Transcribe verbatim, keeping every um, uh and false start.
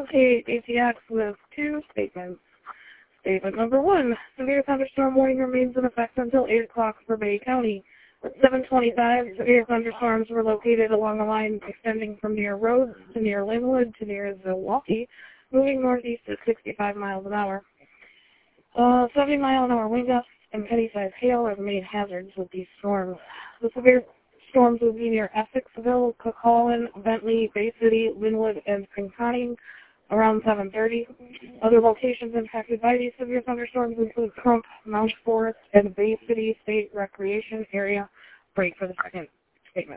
is K A T X with two statements. Statement number one, severe thunderstorm warning remains in effect until eight o'clock for Bay County. At seven twenty-five, severe thunderstorms were located along a line extending from near Rhodes to near Linwood to near Zilwaukee, moving northeast at sixty-five miles an hour. Uh, seventy mile an hour wind gusts and petty-sized hail are the main hazards with these storms. The severe storms will be near Essexville, Cullowhee, Bentley, Bay City, Linwood, and Pinconning around seven thirty. Other locations impacted by these severe thunderstorms include Crump, Mount Forest, and Bay City State Recreation Area. Break for the second.